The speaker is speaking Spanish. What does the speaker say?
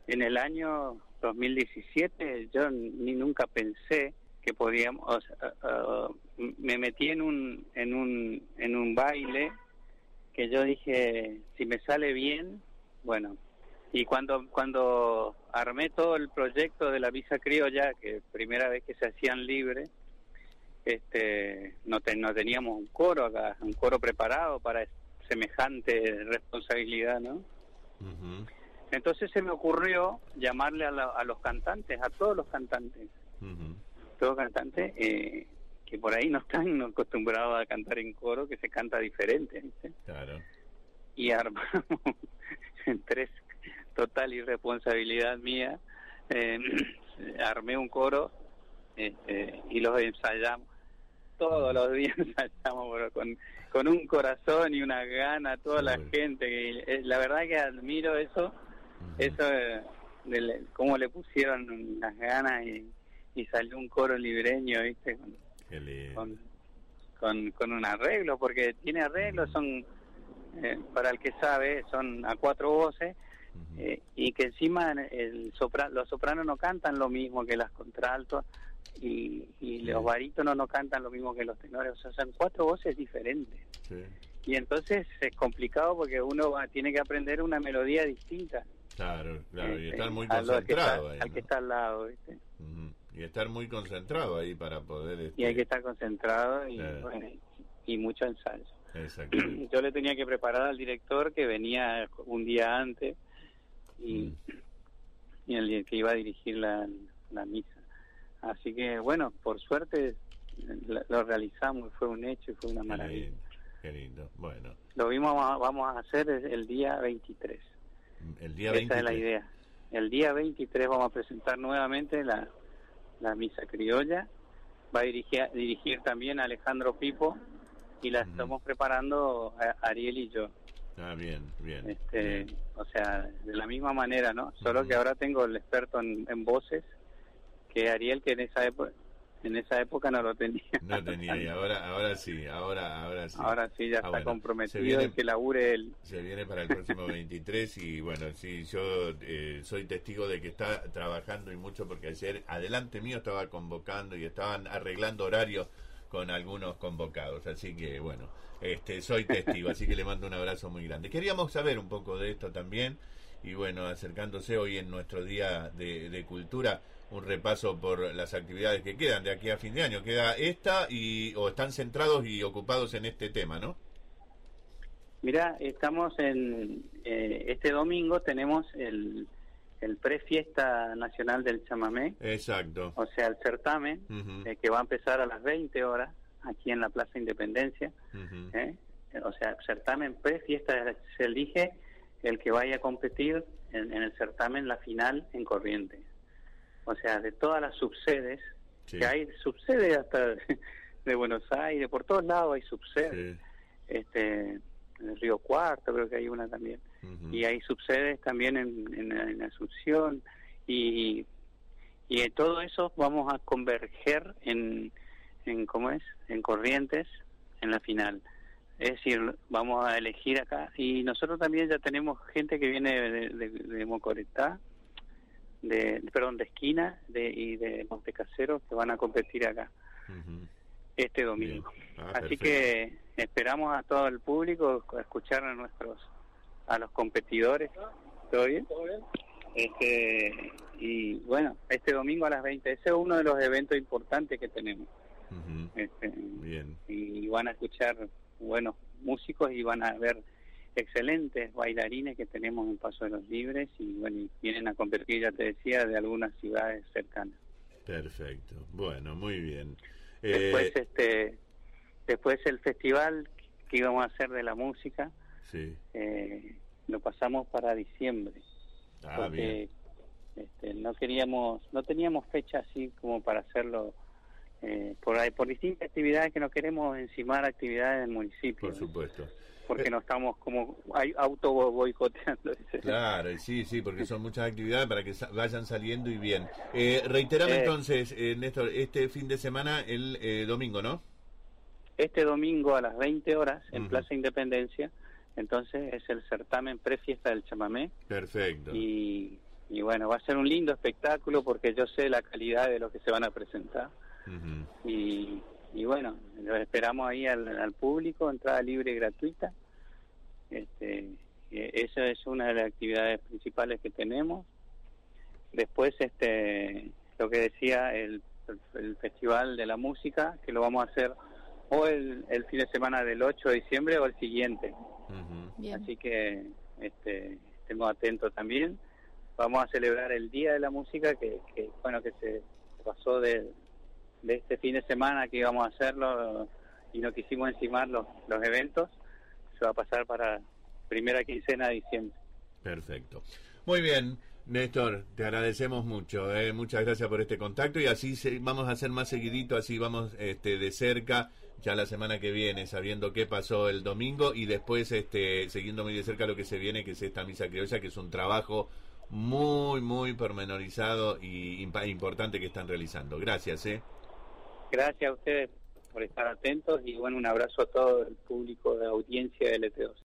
En el año 2017 yo ni nunca pensé que podíamos, o sea, me metí en un baile que yo dije, si me sale bien, bueno. Y cuando armé todo el proyecto de la Misa Criolla, que primera vez que se hacían libres, no teníamos un coro acá, un coro preparado para semejante responsabilidad, ¿no? Uh-huh. Entonces se me ocurrió llamarle a los cantantes, a todos los cantantes, todos cantantes que por ahí no están acostumbrados a cantar en coro, que se canta diferente, ¿viste? Claro. Y armamos en total irresponsabilidad mía, armé un coro y los ensayamos. Todos los días ensayamos, pero con un corazón y una gana, toda la gente. La verdad que admiro eso, cómo le pusieron las ganas y salió un coro libreño, ¿viste? Con un arreglo, porque tiene arreglo, son, para el que sabe, son a 4 voces, y que encima los sopranos no cantan lo mismo que las contraltos, y los barítonos no cantan lo mismo que los tenores, o sea, son 4 voces diferentes. Sí. Y entonces es complicado porque uno tiene que aprender una melodía distinta. Claro, y estar muy concentrado ahí, al que está al lado, ¿viste? Y estar muy concentrado ahí para poder... Y hay que estar concentrado y mucho ensayo. Exactamente. Yo le tenía que preparar al director, que venía un día antes, y el que iba a dirigir la misa. Así que, bueno, por suerte lo realizamos, fue un hecho y fue una maravilla. Qué lindo. Bueno. Lo vamos a hacer el día 23. El día 23. Esa es la idea. El día 23 vamos a presentar nuevamente la Misa Criolla. Va a dirigir también a Alejandro Pipo, y la estamos preparando Ariel y yo. Bien. Bien. O sea, de la misma manera, ¿no? Solo que ahora tengo el experto en voces, que Ariel, que en esa época no lo tenía. No tenía, y ahora sí. Ahora sí ya está comprometido y que labure él. Se viene para el próximo 23 y bueno, sí, yo soy testigo de que está trabajando y mucho, porque ayer adelante mío estaba convocando y estaban arreglando horarios con algunos convocados, así que bueno, soy testigo, así que le mando un abrazo muy grande. Queríamos saber un poco de esto también, y bueno, acercándose hoy en nuestro día de cultura, un repaso por las actividades que quedan de aquí a fin de año. Queda esta o están centrados y ocupados en este tema, ¿no? Mira, estamos este domingo tenemos el pre-fiesta nacional del chamamé. Exacto. O sea, el certamen, que va a empezar a las 20 horas aquí en la Plaza Independencia. O sea, el certamen pre-fiesta, se elige el que vaya a competir en el certamen, la final en Corrientes. O sea, de todas las subsedes, que hay subsedes hasta de Buenos Aires, por todos lados hay subsedes. En el Río Cuarto creo que hay una también. Y hay subsedes también en Asunción, y en todo eso vamos a converger en Corrientes, en la final. Es decir, vamos a elegir acá, y nosotros también ya tenemos gente que viene de Mocoretá, de Esquina y de Montecasero, que van a competir acá este domingo. Así que esperamos a todo el público a escuchar a los competidores. ¿Todo bien? Y bueno, este domingo a las 20, ese es uno de los eventos importantes que tenemos. Bien. Y van a escuchar buenos músicos y van a ver excelentes bailarines que tenemos en Paso de los Libres, y bueno, y vienen a competir, ya te decía, de algunas ciudades cercanas. Perfecto. Bueno, muy bien. Después el festival que íbamos a hacer de la música, lo pasamos para diciembre. Porque bien. no teníamos fecha así como para hacerlo, por distintas actividades, que no queremos encimar actividades del municipio. Por supuesto. Porque no estamos como auto boicoteando. Claro, sí, porque son muchas actividades para que vayan saliendo y bien. Reiterame entonces, Néstor, este fin de semana, el domingo, ¿no? Este domingo a las 20 horas en Plaza Independencia, entonces es el certamen pre-fiesta del chamamé. Perfecto. Y bueno, va a ser un lindo espectáculo porque yo sé la calidad de lo que se van a presentar. Y bueno, lo esperamos ahí al público, entrada libre y gratuita. Esa es una de las actividades principales que tenemos. Después, lo que decía, el Festival de la Música, que lo vamos a hacer o el fin de semana del 8 de diciembre o el siguiente. Así que estemos atentos también. Vamos a celebrar el Día de la Música, que se pasó de este fin de semana que íbamos a hacerlo y no quisimos encimar los eventos. Se va a pasar para primera quincena de diciembre. Perfecto. Muy bien, Néstor, te agradecemos mucho. Muchas gracias por este contacto y así vamos a hacer más seguidito, así vamos de cerca ya la semana que viene, sabiendo qué pasó el domingo y después siguiendo muy de cerca lo que se viene, que es esta misa criolla, que es un trabajo muy, muy pormenorizado y importante que están realizando. Gracias. Gracias a ustedes por estar atentos y bueno, un abrazo a todo el público de audiencia de LT2.